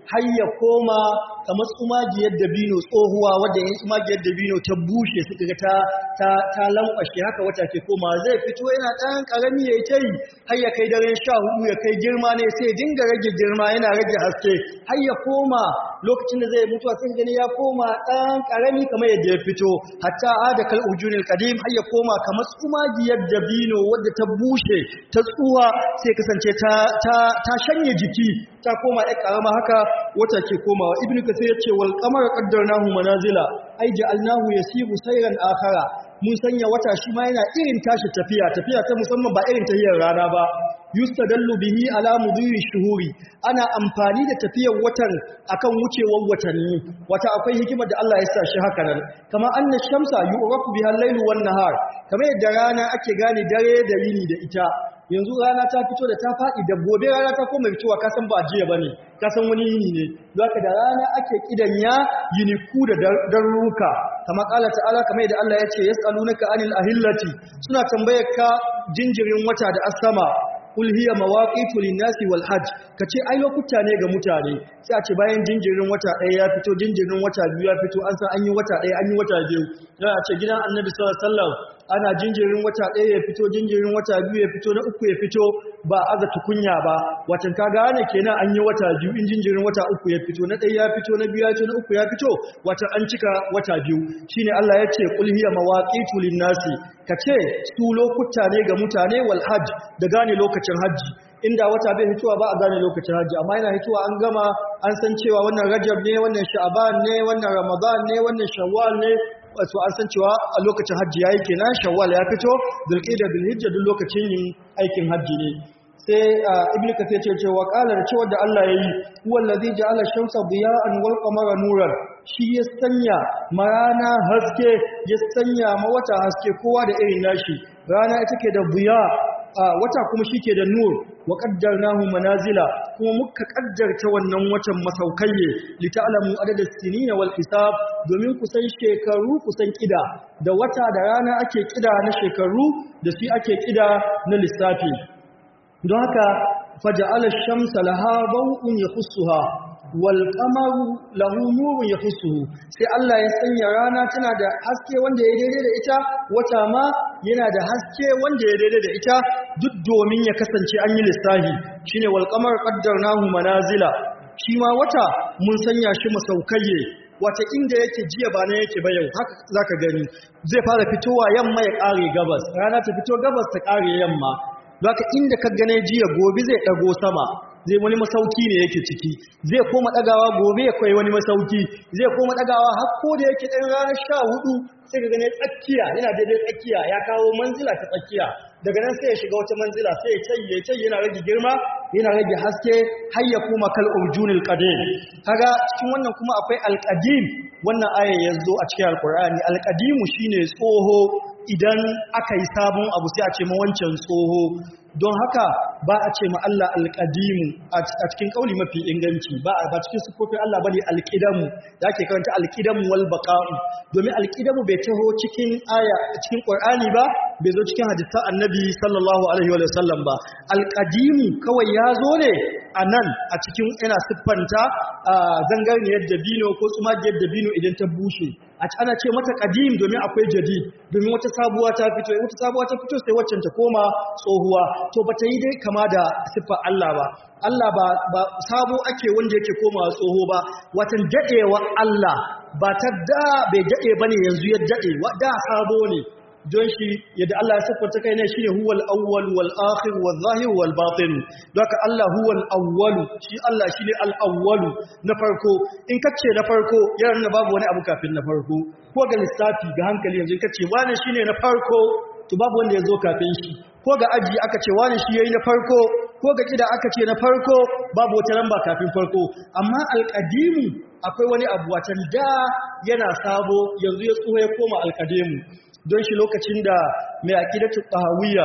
har ya koma kamar tsumagiyar dabino tsohuwa wadda yin tsumagiyar dabino ta bushe suka ga ta ta ta lankwashe haka wata ke koma zai fito yana ɗan ƙarami ya yi har ya kai daren sha hudu ya kai girma ne sai dinga rage girma yana rage haske har ya koma lokacin da zai mutuwa sai gani ya koma ɗan ƙarami kamar yadda ya fito hatta ada kal ujunil qadim har ya koma kamar tsumagiyar dabino wadda ta bushe ta tsuwa sai kasance ta ta ta shanye jiki ta koma ɗan ƙarama haka wata ke komawa ibnu kasir yace wal qamara qaddarnahu manazila ai ja'alnahu yasibu sayran akhara mun sanya wata shi ma yana irin tashi tafiya tafiya ta musamman ba irin tahiyar rana ba yustadallu bihi ala mudhi shuhuri ana amfani da tafiyar watan akan wucewar watanni wata akwai hikimar da Allah ya sa shi haka nan kamar anna shamsa yu'rafu biha al-lailu wan nahar kamar yadda rana ake gane dare da yini da ita yanzu rana ta fito da ta faɗi da gobe rana ta koma fitowa ka san ba jiya bane ka san wani yini ne zaka da rana ake kidanya yiniku da darruka kamar Allah ta'ala kamar yadda Allah ya ce yas'alunaka anil ahillati suna tambayar ka jinjirin wata da as-sama kul hiya mawaqitu lin-nasi wal hajj kace ai lokuta ne ga mutane sai a ce bayan jinjirin wata ɗaya ya fito jinjirin wata biyu ya fito an san an yi wata ɗaya an yi wata biyu sai a ce gidan Annabi sallallahu alaihi wasallam ana jinjirin wata ɗaya ya fito jinjirin wata biyu ya fito na uku ya fito ba aza tukunya ba watan ka gane kenan an yi wata biyu in jinjirin wata uku ya fito na ɗaya ya fito na biyu ya fito na uku ya fito watan an cika wata biyu shine Allah ya ce qul hiya mawaqitu lin-nasi kace su lokuta ne ga mutane wal hajj da gane lokacin haji inda wata bai hituwa ba a gane lokacin haji amma yana hituwa an gama an san cewa wannan Rajab ne wannan Sha'ban ne wannan Ramadan ne wannan Shawwal ne so an san cewa a lokacin hajji yayi kenan Shawwal ya fito Dhulqa'da Dhulhijja duk lokacin yin aikin hajji ne sai Ibn Kathir ya ce wa qala da cewa da Allah yayi huwa allazi ja'ala ash-shamsa diya'an wal qamara nuran shi ya sanya marana haske ya sanya ma wata haske kowa da irin nashi rana ita ke da diya wata kuma shike da nur wa qaddarnahu manazila kuma muka kaddarta wannan watan masaukaye li ta'lamu adad as-sinina wal hisab domin ku san shekaru ku san kida da wata da rana ake kida na shekaru da shi ake kida na lissafi don haka faja'ala ash-shamsa laha daw'un yakhussuha wal qamaru lahu nurun yakhussuhu sai Allah ya sanya rana tana da haske wanda ya daidai da ita wata ma yana da haske wanda ya daidai da ita duk domin ya kasance an yi lissafi shine wal qamar qaddarnahu manazila shi ma wata mun sanya shi masaukaye wata inda yake jiya ba na yake ba yau haka zaka gani zai fara fitowa yamma ya kare gabas rana ta fito gabas ta kare yamma zaka inda ka gane jiya gobe zai dago sama zai wani masauki ne yake ciki zai koma dagawa gobe ya kai wani masauki zai koma dagawa har ko da yake dan ranar sha hudu sai ka gane tsakiya yana daidai tsakiya ya kawo manzila ta tsakiya daga nan sai ya shiga wata manzila sai ya tayi ya tayi yana rage girma yana rage haske har ya koma kal urjunil qadim kaga cikin wannan kuma akwai alqadim wannan aya yazo a cikin alqur'ani alqadimu shine tsoho idan aka yi sabon abu sai a ce ma wancan tsoho don haka ba a ce ma Allah alƙadimu a cikin ƙauli mafi inganci ba a cikin sufofin Allah bane alƙidamu da ake karanta alƙidamu wal baqa'u domin alƙidamu bai taho cikin aya cikin Qur'ani ba bai zo cikin hadisan Annabi sallallahu alaihi wa sallam ba alƙadimu kawai ya zo ne anan a cikin ina siffanta zangarniyar dabino ko tsumagiyar dabino idan ta bushe a ana ce mata qadim domin akwai jadid domin wata sabuwa ta fito wata sabuwa ta fito sai waccan ta koma tsohuwa to bata yi dai kama da siffar Allah ba Allah ba, ba sabo ake wanda yake koma tsoho ba watan dadewa Allah ba ta da bai dade bane yanzu ya dade da sabo ne don shi yadda Allah ya siffanta kai ne shine huwal awwal wal akhir wal zahir wal batin doka Allah huwal awwal shi Allah shine al awwal na farko in kace na farko yana nuna babu wani abu kafin na farko ko ga lissafi ga hankali yanzu in kace wani shine na farko to babu wanda ya zo kafin shi ko ga aji aka ce wani shi yayi na farko ko ga kida aka ce na farko babu wata lamba kafin farko amma alqadimu akwai wani abu watan da yana sabo yanzu ya tsoho ya koma alqadimu don shi lokacin da mai aqidatu tahawiyya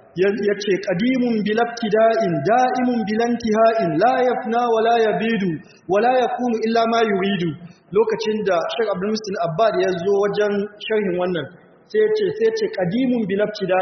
yace qadimun bilabtida'in da'imun bilantiha'in la yafna wa la yabidu wa la yakunu illa ma yuridu lokacin da Sheikh Abdul Muslim Abbad ya zo wajen sharhin wannan sai yace sai yace qadimun bilabtida'in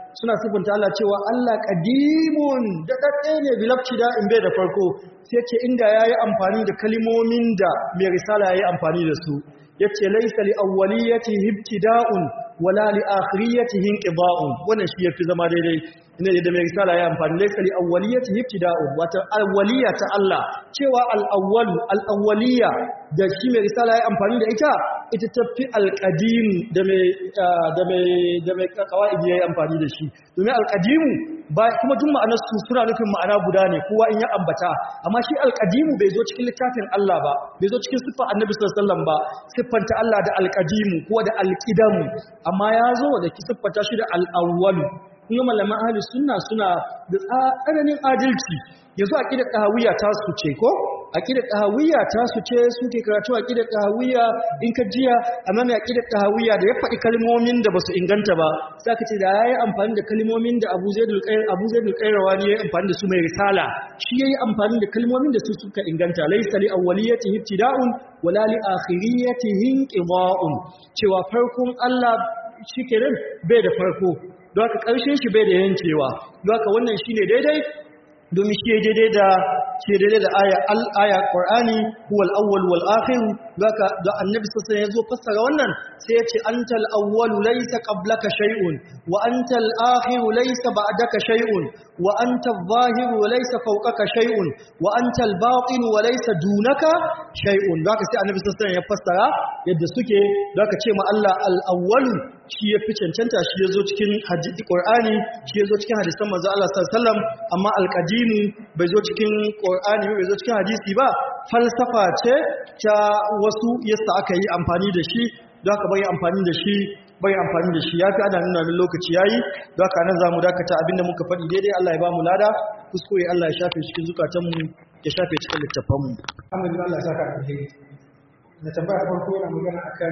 suna sifanta Allah cewa Allah qadimun da dadde ne bilabtida in bai da farko sai ce inda yayi amfani da kalmomin da mai risala yayi amfani da su yace laysa li awwaliyatihi ibtida'un wala li akhiriyatihi inqida'un wannan shi yafi zama daidai ina da mai risala yayi amfani laysa li awwaliyatihi ibtida'un wata awwaliya ta Allah cewa al-awwal al-awwaliya da shi mai risala yayi amfani da ita ita tafi al-qadim da mai da mai da mai kawaidi yayi amfani da shi domin al-qadim ba kuma duk ma'anar su suna nufin ma'ana guda ne kowa in ya ambata amma shi al-qadim bai zo cikin littafin Allah ba bai zo cikin sifar Annabi sallallahu alaihi wasallam ba siffanta Allah da al-qadim ko da al-qidam amma ya zo da ki siffata shi da al-awwal kuma malaman ahli sunna suna da tsananin adalci yanzu aqidar tahawiyya ta su ce ko aqidar tahawiyya ta su ce suke karatu aqidar tahawiyya in ka jiya amma mai aqidar tahawiyya da ya faɗi kalmomin da basu inganta ba sai ka ce da yayi amfani da kalmomin da Abu Zaidul Qayr Abu Zaidul Qayrawani yayi amfani da su mai risala shi yayi amfani da kalmomin da su suka inganta laysa li awwaliyatihi ibtida'un wala li akhiriyatihi inqida'un cewa farkon Allah shikenan bai da farko don haka ƙarshen shi bai da yankewa don haka wannan shine daidai domin shi daidai da shi daidai da aya al-aya Qur'ani huwal awwal wal akhir haka da annabi sallallahu alaihi wasallam yazo fassara wannan sai ya ce antal awwal laysa qablaka shay'un wa antal akhir laysa ba'daka shay'un wa antal zahir laysa fawqaka shay'un wa antal batin wa laysa dunaka shay'un haka sai annabi sallallahu alaihi wasallam ya fassara yadda suke haka ce ma Allah al-awwal shi ya fi cancanta shi yazo cikin hadisi Qur'ani shi yazo cikin hadisan manzo Allah sallallahu alaihi wasallam amma al-qadim bai zo cikin Qur'ani bai zo cikin hadisi ba falsafa ce ta wasu yasa aka yi amfani da shi don haka bai amfani da shi bai amfani da shi yafi ana nuna min lokaci yayi don haka nan zamu dakata abinda muka faɗi daidai Allah ya ba mu lada kuskure Allah ya shafe cikin zukatanmu ya shafe cikin littafanmu alhamdulillah Allah ya saka alheri na tambaya farko yana magana akan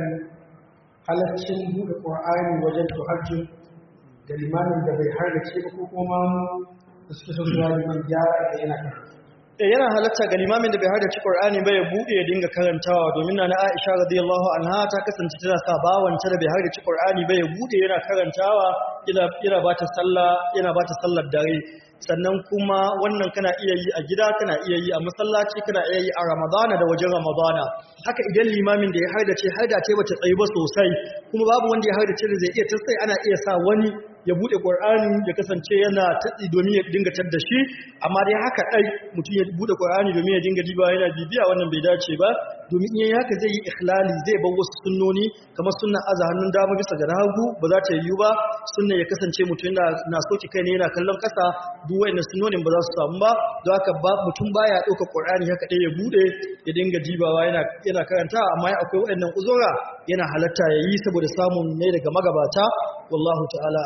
halaccin buɗe Qur'ani wajen tahajjud da limamin da bai hardace ba ko kuma da suke son zuwa liman gyara da yana karatu eh yana halatta ga limamin da bai hardace Qur'ani ba ya bude ya dinga karantawa domin na Aisha radiyallahu anha ta kasance tana sa bawanta da bai hardace Qur'ani ba ya bude yana karantawa ina ina bata sallah yana bata sallar dare sannan kuma wannan kana iya yi a gida kana iya yi a masallaci kana iya yi a Ramadana da wajen Ramadana haka idan limamin da ya hardace hardace bata tsayi ba sosai kuma babu wanda ya hardace da zai iya tsai ana iya sa wani ya bude Qur'ani ya kasance yana tatsi domin ya dinga tadda shi amma dai haka dai mutum ya bude Qur'ani domin ya dinga diba yana bibiya wannan bai dace ba domin in yayi haka zai yi ikhlali zai bar wasu sunnoni kamar sunnan aza hannun dama bisa ga hagu ba za ta yi ba sunnan ya kasance mutum yana na soki kai ne yana kallon kasa duk wayannan sunnonin ba za su samu ba don haka ba mutum baya dauka Qur'ani haka dai ya bude ya dinga dibawa yana yana karanta amma akwai wayannan uzura yana halatta yayi saboda samun ne daga magabata wallahu ta'ala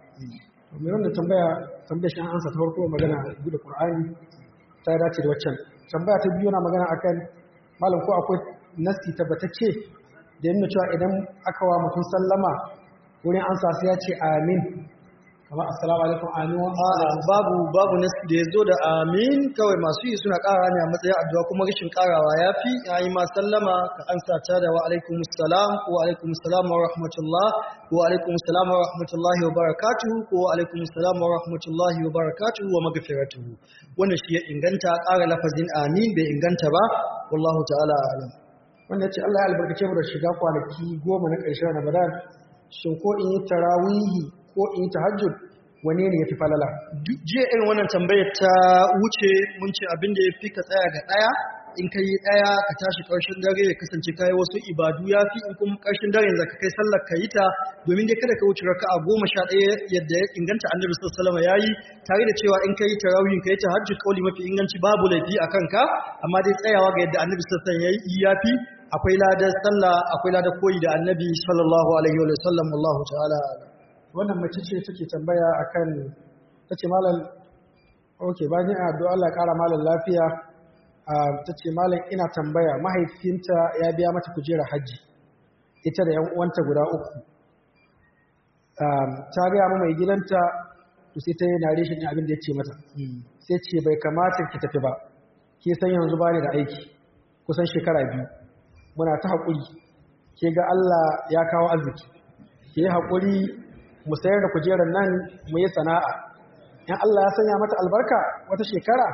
mai wanda tambaya tambaya shi an ansa ta farko magana buɗe Qur'ani ta dace da waccan tambaya ta biyu na magana akan malam ko akwai nasti tabbatacce da yana cewa idan aka wa mutum sallama wurin ansa sai ya ce amin kamar assalamu alaikum amin wa babu babu nasti da yazo da amin kawai masu yi suna ƙara ne a matsayin addu'a kuma rashin ƙarawa yafi yayi ma sallama ka ansa ta da wa alaikumus salam wa alaikumus salam wa rahmatullah wa alaikumus salam wa rahmatullahi wa barakatuhu ko wa alaikumus salam wa rahmatullahi wa barakatuhu wa maghfiratuhu wannan shi ya inganta ƙara lafazin amin bai inganta ba wallahu ta'ala alam wanda ya ce Allah ya albarkace mu da shiga kwanaki goma na ƙarshen Ramadan shin ko in yi tarawihi ko in yi tahajjud wane ne yafi falala jiya irin wannan tambayar ta wuce mun ce abin da yafi ka tsaya ga daya in kai daya ka tashi karshen dare ya kasance kai wasu ibadu yafi in kuma karshen dare zaka kai sallar ka yi ta domin dai kada ka wuce raka'a goma sha ɗaya yadda ya inganta Annabi sallallahu alaihi wasallam yayi tare da cewa in kai tarawih kai tahajjud kauli mafi inganci babu laifi akan ka amma dai tsayawa ga yadda Annabi sallallahu alaihi wasallam yayi yafi akwai ladar sallah akwai ladar koyi da Annabi sallallahu alaihi wasallam wallahu ta'ala wannan mace ce take tambaya akan tace malam okay bayan addu'a Allah ya kara malam lafiya tace malam ina tambaya mahaifinta ya biya mata kujera haji ita da yan uwanta guda uku ta ga mu mai gidanta to sai ta yi narration abin da yace mata sai ce bai kamata ki tafi ba ke san yanzu ba ni da aiki kusan shekara biyu muna ta hakuri ke ga Allah ya kawo arziki ke hakuri mu sayar da kujerar nan mu yi sana'a in Allah ya sanya mata albarka wata shekara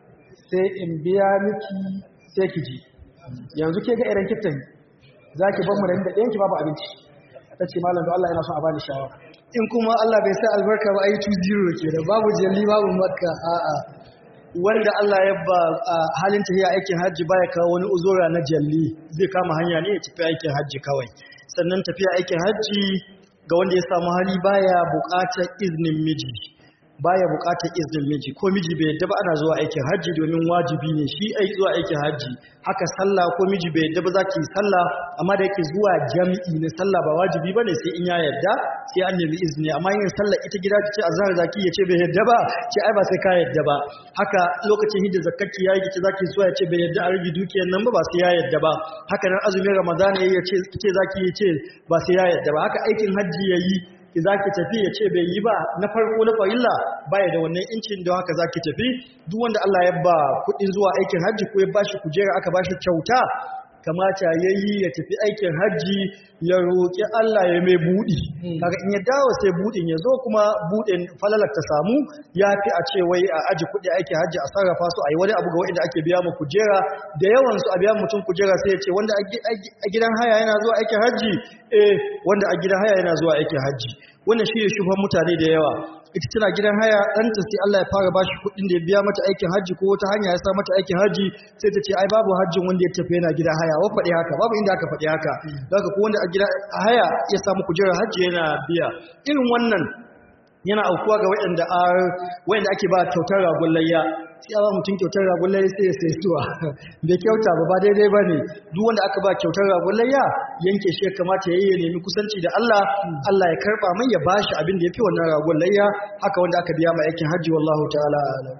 sai in biya miki sai ki ji yanzu ke ga irin kitan zaki bar mu da inda ɗayanki babu abinci ta ce malam da Allah yana son a bani shawara in kuma Allah bai sa albarka ba ai two zero kenan babu jalli babu makka a'a wanda Allah ya ba halin tafiya aikin hajji baya kawo wani uzura na jalli zai kama hanya ne ya tafi aikin hajji kawai sannan tafiya aikin hajji ga wanda ya samu hali baya buƙatar iznin miji baya buƙatar iznin miji ko miji bai yadda ba ana zuwa aikin hajji domin wajibi ne shi ai zuwa aikin hajji haka sallah ko miji bai yadda ba zaki sallah amma da yake zuwa jami'i ne sallah ba wajibi bane sai in ya yadda sai an nemi izini amma yin sallah ita gida kace azhar zaki yace bai yadda ba ce ai ba sai ka yadda ba haka lokacin hidda zakati yayi kace zaki zuwa yace bai yadda a rigi dukiyar nan ba ba sai ya yadda ba haka nan azumin ramadan yayi yace kace zaki yace ba sai ya yadda ba haka aikin hajji yayi ki zaki tafi ya ce bai yi ba na farko na farilla baya da wannan incin don haka zaki tafi duk wanda Allah ya ba kudin zuwa aikin hajji ko ya bashi kujera aka bashi kyauta kamata yayi ya tafi aikin hajji ya roki Allah ya mai budi kaga in ya dawo sai budin ya zo kuma budin falalar ta samu yafi a ce wai a aji kudi aikin hajji a sarrafa su ayi wani abu ga wanda ake biya mu kujera da yawan su a biya mutum kujera sai ya ce wanda a gidan haya yana zuwa aikin hajji eh wanda a gidan haya yana zuwa aikin hajji wannan shi ne shufan mutane da yawa ita tana gidan haya ɗanta sai Allah ya fara bashi kuɗin da ya biya mata aikin hajji ko wata hanya ya sa mata aikin hajji sai ta ce ai babu hajjin wanda ya tafi yana gidan haya wa faɗi haka babu inda aka faɗi haka daga ko wanda a gidan haya ya samu kujerar hajji yana biya irin wannan yana aukuwa ga waɗanda waɗanda ake ba kyautar ragon layya sai a ba mutum kyautar ragon layya sai ya sai suwa bai kyauta ba ba daidai ba ne duk wanda aka ba kyautar ragon layya yanke shi ya kamata ya yi ya nemi kusanci da Allah Allah ya karɓa mai ya ba shi abin da ya fi wannan ragon layya haka wanda aka biya ma aikin hajji wallahu ta'ala alam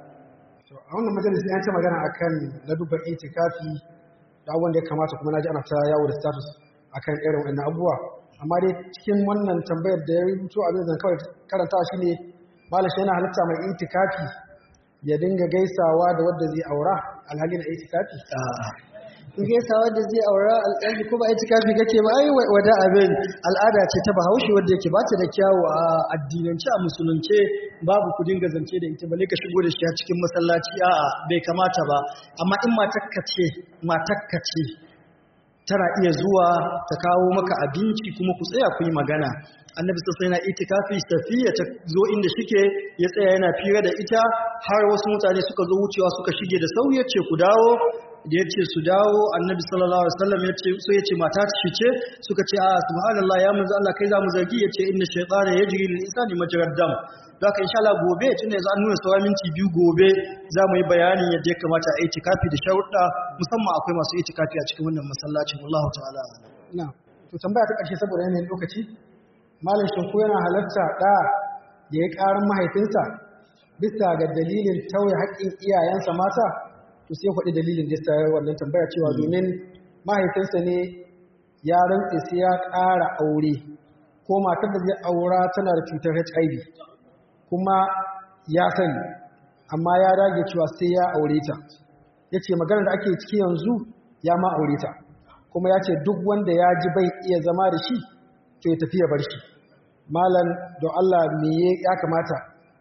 a wannan majalisi an ce magana akan ladubban itikafi da wanda ya kamata kuma naji ana ta yawo da status akan irin wannan abubuwa amma dai cikin wannan tambayar da ya rubuto abin zan kawai karanta shi ne malam yana halitta mai itikafi ya dinga gaisawa da wadda zai aura alhali na itikafi in gaisawa da zai aura alƙalbi ko ba itikafi kake ba ai wada abin al'ada ce ta Bahaushe wanda yake bata da kyawu a addinance a musulunce babu ku dinga zance da ita balle ka shigo da shi a cikin masallaci a'a bai kamata ba amma in matakka ce matakka ce tana iya zuwa ta kawo maka abinci kuma ku tsaya ku yi magana annabi sai yana itikafi safiya ta zo inda shike ya tsaya yana fira da ita har wasu mutane suka zo wucewa suka shige da sauri yace ku dawo da yace su dawo annabi sallallahu alaihi wasallam yace so yace mata ta ce suka ce a subhanallah ya manzo Allah kai za mu zargi yace inna shaytana yajri lil insani majrad dam haka insha Allah gobe tunda yanzu an nuna sauran minti biyu gobe za mu yi bayanin yadda ya kamata a itikafi da sharuɗa musamman akwai masu itikafi a cikin wannan masallacin wallahu ta'ala na to tambaya ta ƙarshe saboda yanayin lokaci malam shin ko yana halarta da ya yi ƙarin mahaifinsa bisa ga dalilin tauye haƙƙin iyayensa mata to sai faɗi dalilin da ya wannan tambaya cewa domin mahaifinsa ne ya rantse sai ya ƙara aure ko matar da zai aura tana da cutar H I V kuma ya sani amma ya dage cewa sai ya aure ta yace maganar da ake ciki yanzu ya ma aure ta kuma yace duk wanda ya ji bai iya zama da shi to ya tafi ya bar shi malam don Allah me ya kamata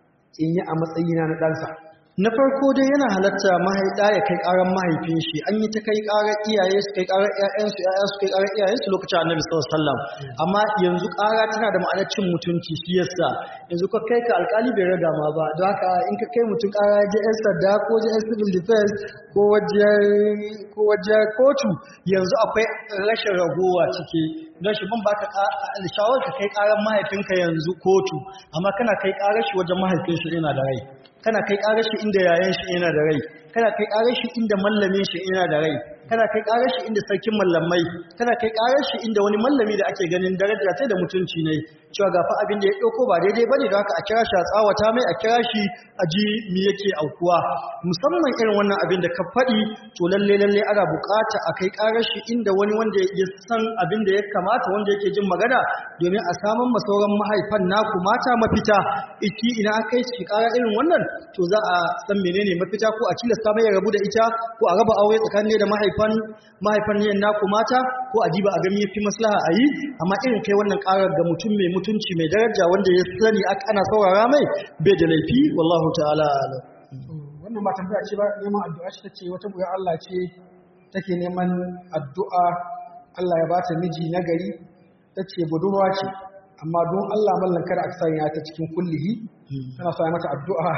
in yi a matsayina na ɗansa na farko dai yana halatta mahaiɗa ya kai ƙaran mahaifin shi an yi ta kai ƙarar iyaye su kai ƙarar ƴaƴansu ƴaƴa su kai ƙarar iyayensu lokacin annabi sallallahu alaihi wasallam amma yanzu ƙara tana da ma'anar cin mutunci shi yasa yanzu ka kai ka alƙali bai raga ma ba don haka in ka kai mutum ƙara je ƴan sanda ko je ƴan civil defense ko wajen ko wajen kotu yanzu akwai rashin ragowa ciki don shi ban baka shawar ka kai ƙarar mahaifinka yanzu kotu amma kana kai ƙarar shi wajen mahaifin shi yana da rai kana kai ƙarar shi inda yayan shi yana da rai kana kai ƙarar shi inda mallamin shi yana da rai kana kai ƙarar shi inda sarkin mallamai kana kai ƙarar shi inda wani mallami da ake ganin daraja ta da mutunci ne cewa ga fa abin da ya ɗauko ba daidai bane don haka a kira shi a tsawata mai a kira shi a ji me yake aukuwa musamman irin wannan abin da ka faɗi to lalle lalle ana buƙata a kai ƙarar shi inda wani wanda ya san abin da ya kamata wanda yake jin magana domin a samun masauran mahaifan naku mata mafita iki ina aka yi shi ƙara irin wannan to za a san menene mafita ko a tilasta mai ya rabu da ita ko a raba aure tsakanin da mahaifi mahaifan mahaifan ne naku mata ko adiba a gami yafi maslaha ayi amma irin kai wannan karar ga mutum mai mutunci mai daraja wanda ya sani ana saurara mai bai da laifi wallahu ta'ala alam. Wannan ba tambaya ce ba neman addu'a ce tace wata buya Allah ce take neman addu'a Allah ya bata miji nagari tace budurwa ce amma don Allah mallan kada aka sanya ta cikin kullihi tana so ya mata addu'a.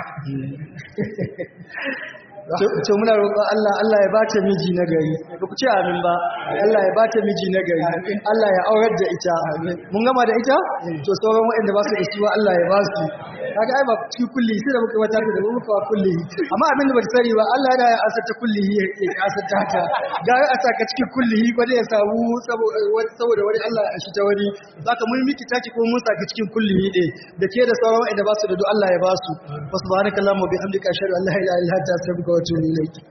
to muna roƙon Allah Allah ya bata miji nagari ba ku ce amin ba Allah ya bata miji nagari Allah ya aurar da ita mun gama da ita to sauran waɗanda ba su da ciwa Allah ya ba su kaga ai ba cikin kulli sai da muka wata da muka wa kulli amma abin da ba ta sani ba Allah yana ya asar ta kulli ya asar ta haka ga a saka cikin kulli ko da ya samu saboda wani Allah ya shi ta wani zaka mun miki taki ko mun saka cikin kulli ne da ke da sauran waɗanda ba su da Allah ya ba su subhanakallahumma bihamdika ashhadu an la ilaha illa anta astaghfiruka wa atubu ilayk.